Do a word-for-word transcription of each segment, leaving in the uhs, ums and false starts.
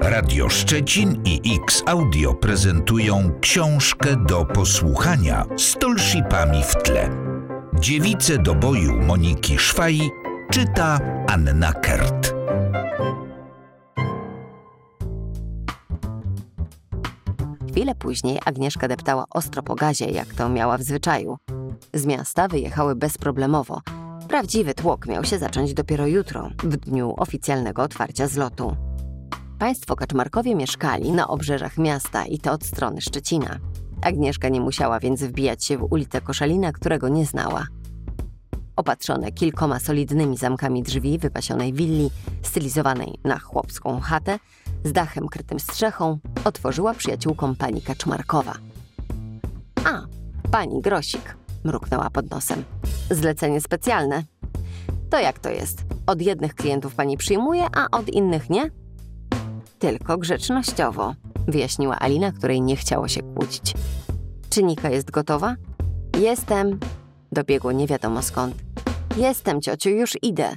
Radio Szczecin i X Audio prezentują książkę do posłuchania z Tolshipami w tle. Dziewice do boju Moniki Szwaj czyta Anna Kert. Chwilę później Agnieszka deptała ostro po gazie, jak to miała w zwyczaju. Z miasta wyjechały bezproblemowo. Prawdziwy tłok miał się zacząć dopiero jutro, w dniu oficjalnego otwarcia zlotu. Państwo Kaczmarkowie mieszkali na obrzeżach miasta i to od strony Szczecina. Agnieszka nie musiała więc wbijać się w ulicę Koszalina, którego nie znała. Opatrzone kilkoma solidnymi zamkami drzwi wypasionej willi, stylizowanej na chłopską chatę, z dachem krytym strzechą, otworzyła przyjaciółkom pani Kaczmarkowa. A, pani Grosik, mruknęła pod nosem. Zlecenie specjalne. To jak to jest? Od jednych klientów pani przyjmuje, a od innych nie? Tylko grzecznościowo, wyjaśniła Alina, której nie chciało się kłócić. Czy Nika jest gotowa? Jestem. Dobiegło nie wiadomo skąd. Jestem, ciociu, już idę.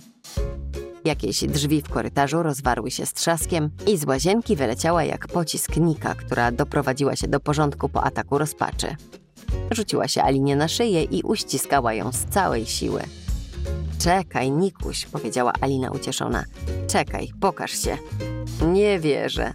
Jakieś drzwi w korytarzu rozwarły się z trzaskiem i z łazienki wyleciała jak pocisk Nika, która doprowadziła się do porządku po ataku rozpaczy. Rzuciła się Alinie na szyję i uściskała ją z całej siły. Czekaj, Nikuś, powiedziała Alina ucieszona. Czekaj, pokaż się. Nie wierzę.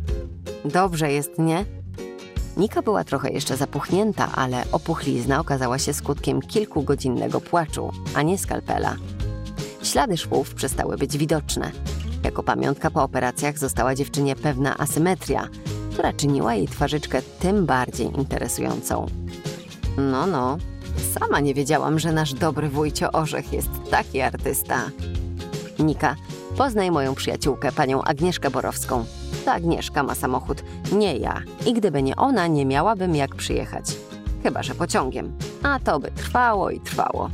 Dobrze jest, nie? Nika była trochę jeszcze zapuchnięta, ale opuchlizna okazała się skutkiem kilkugodzinnego płaczu, a nie skalpela. Ślady szwów przestały być widoczne. Jako pamiątka po operacjach została dziewczynie pewna asymetria, która czyniła jej twarzyczkę tym bardziej interesującą. No, no, sama nie wiedziałam, że nasz dobry wujcio Orzech jest taki artysta. Nika, poznaj moją przyjaciółkę, panią Agnieszkę Borowską. To Agnieszka ma samochód, nie ja. I gdyby nie ona, nie miałabym jak przyjechać. Chyba że pociągiem. A to by trwało i trwało.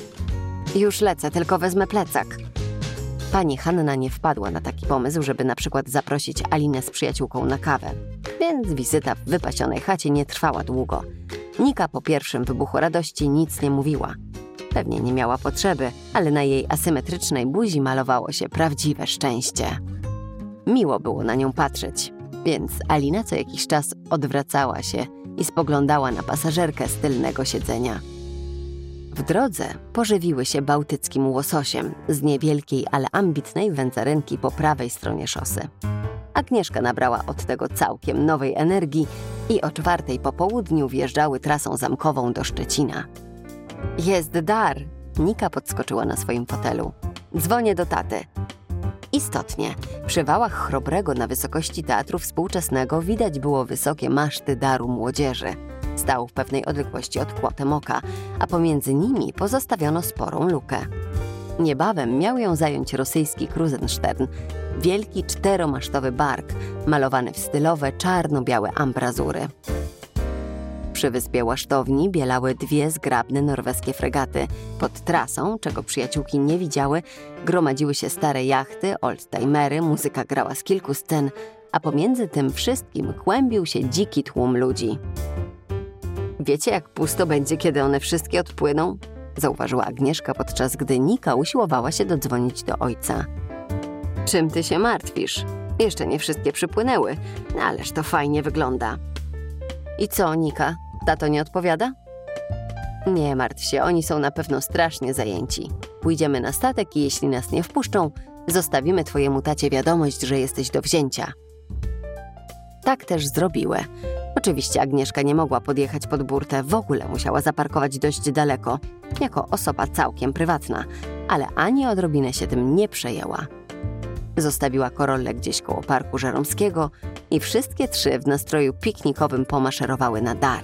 Już lecę, tylko wezmę plecak. Pani Hanna nie wpadła na taki pomysł, żeby na przykład zaprosić Alinę z przyjaciółką na kawę. Więc wizyta w wypasionej chacie nie trwała długo. Nika po pierwszym wybuchu radości nic nie mówiła. Pewnie nie miała potrzeby, ale na jej asymetrycznej buzi malowało się prawdziwe szczęście. Miło było na nią patrzeć, więc Alina co jakiś czas odwracała się i spoglądała na pasażerkę z tylnego siedzenia. W drodze pożywiły się bałtyckim łososiem z niewielkiej, ale ambitnej wędzarynki po prawej stronie szosy. Agnieszka nabrała od tego całkiem nowej energii i o czwartej po południu wjeżdżały trasą zamkową do Szczecina. Jest dar! Nika podskoczyła na swoim fotelu. Dzwonię do taty. Istotnie, przy wałach Chrobrego na wysokości Teatru Współczesnego widać było wysokie maszty Daru Młodzieży. Stał w pewnej odległości od kłotem oka, a pomiędzy nimi pozostawiono sporą lukę. Niebawem miał ją zająć rosyjski Krusenstern, wielki czteromasztowy bark, malowany w stylowe czarno-białe ambrazury. Przy wyspie Łasztowni bielały dwie zgrabne norweskie fregaty. Pod trasą, czego przyjaciółki nie widziały, gromadziły się stare jachty, oldtimery, muzyka grała z kilku scen, a pomiędzy tym wszystkim kłębił się dziki tłum ludzi. Wiecie, jak pusto będzie, kiedy one wszystkie odpłyną? Zauważyła Agnieszka, podczas gdy Nika usiłowała się dodzwonić do ojca. Czym ty się martwisz? Jeszcze nie wszystkie przypłynęły, ależ to fajnie wygląda. I co, Nika? Tato nie odpowiada? Nie martw się, oni są na pewno strasznie zajęci. Pójdziemy na statek i jeśli nas nie wpuszczą, zostawimy twojemu tacie wiadomość, że jesteś do wzięcia. Tak też zrobiły. Oczywiście Agnieszka nie mogła podjechać pod burtę, w ogóle musiała zaparkować dość daleko, jako osoba całkiem prywatna, ale ani odrobinę się tym nie przejęła. Zostawiła Corollę gdzieś koło Parku Żeromskiego i wszystkie trzy w nastroju piknikowym pomaszerowały na dar.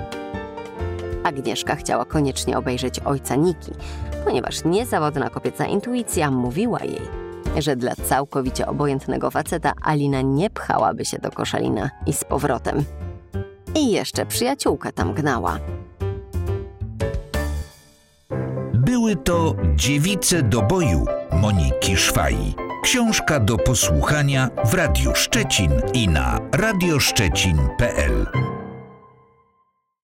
Agnieszka chciała koniecznie obejrzeć ojca Niki, ponieważ niezawodna kobieca intuicja mówiła jej, że dla całkowicie obojętnego faceta Alina nie pchałaby się do Koszalina i z powrotem. I jeszcze przyjaciółka tam gnała. Były to Dziewice do boju Moniki Szwaj. Książka do posłuchania w Radiu Szczecin i na radio szczecin kropka p l.